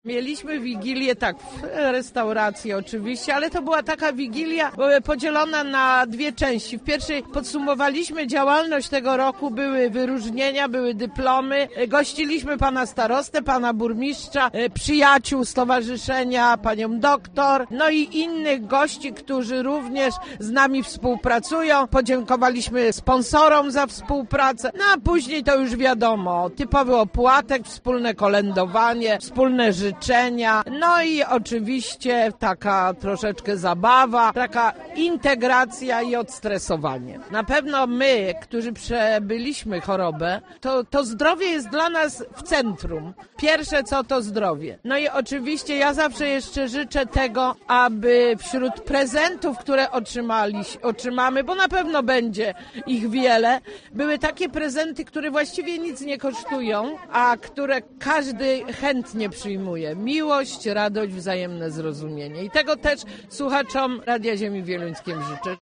Mieliśmy wigilię, tak, w restauracji oczywiście, ale to była taka wigilia podzielona na dwie części. W pierwszej podsumowaliśmy działalność tego roku, były wyróżnienia, były dyplomy. Gościliśmy pana starostę, pana burmistrza, przyjaciół stowarzyszenia, panią doktor, no i innych gości, którzy również z nami współpracują. Podziękowaliśmy sponsorom za współpracę, no a później to już wiadomo, typowy opłatek, wspólne kolędowanie, wspólne życzenia, no i oczywiście taka troszeczkę zabawa, taka integracja i odstresowanie. Na pewno my, którzy przebyliśmy chorobę, to zdrowie jest dla nas w centrum. Pierwsze co to zdrowie. No i oczywiście ja zawsze jeszcze życzę tego, aby wśród prezentów, które otrzymamy, bo na pewno będzie ich wiele, były takie prezenty, które właściwie nic nie kosztują, a które każdy chętnie przyjmuje. Miłość, radość, wzajemne zrozumienie. I tego też słuchaczom Radia Ziemi Wieluńskiem życzę.